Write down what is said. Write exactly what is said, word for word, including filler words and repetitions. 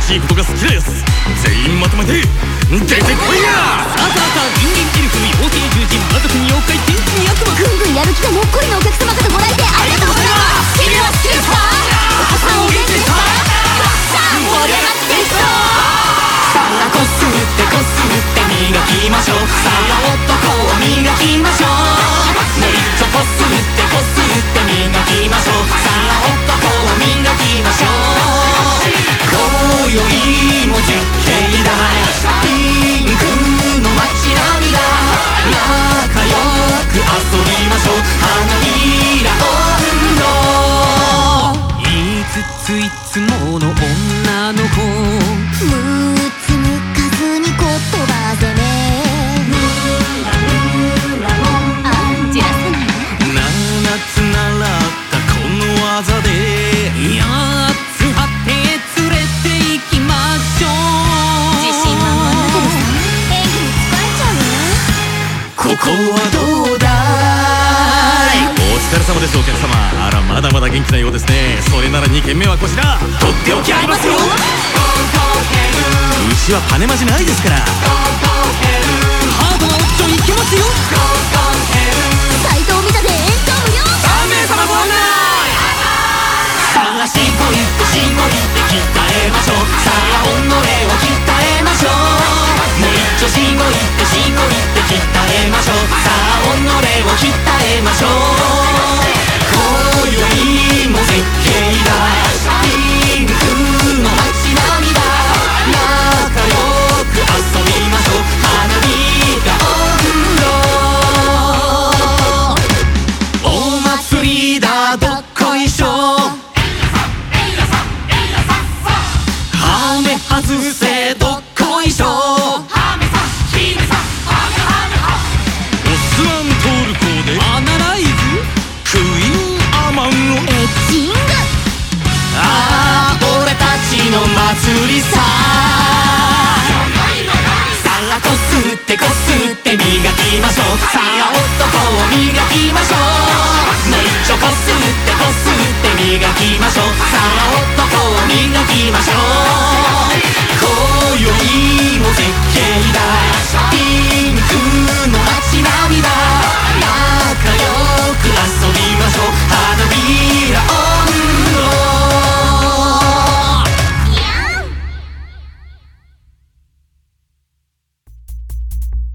しいことが好きなやつ全員まとめて出てこいや。さあさあさあ、人間エルフ妖精獣人魔族に妖怪天使に悪魔、 ぐんぐんやる気がもっこりのお客様方ご来店ありがとうございます。君は好きですか？お子さんお元気ですか？さあ盛り上がっていくぞ。 さあこすってこすって磨きましょう。さあ男を磨きましょう。もう一丁こすってこすって磨きましょう。さあ男を磨きましょう。今宵も絶景だ。ピンクの街並みだ。仲良く遊びましょう。花びら温度いつついつもの女の子、 むつむかずに言葉攻め、あ、じらせないななつ習ったこの技でやつはって連れて行きましょう。 自信満々だけどさ、演技に疲れちゃうよ。 ここはどうだい。 お疲れ様ですお客様。あらまだまだ元気なようですね。それならにけんめはこちら。 とっておきありますよ。 うちはパネマジないですから。 ハードなオプションいけますよ。 サイトを見たで延長無料。 さんめいさまご案内。さあしごいってしごいって鍛えましょう。さあ己を鍛えましょう。もう一丁しごいってしごいって鍛えましょう。さあ己を鍛えましょう。今宵も絶景だ。ピンクの街並みだ。仲良く遊びましょう。花火が温度お祭りだどっこいしょ。ハメ外せどっこいしょ。 オスワントールコーでアナライズクイーンアマンをエッチング。 ああ俺たちの祭りさ。さあこすってこすって磨きましょう。さあ男を磨きましょう。もう一丁こすってこすって磨きましょう。さあ男を磨きましょう。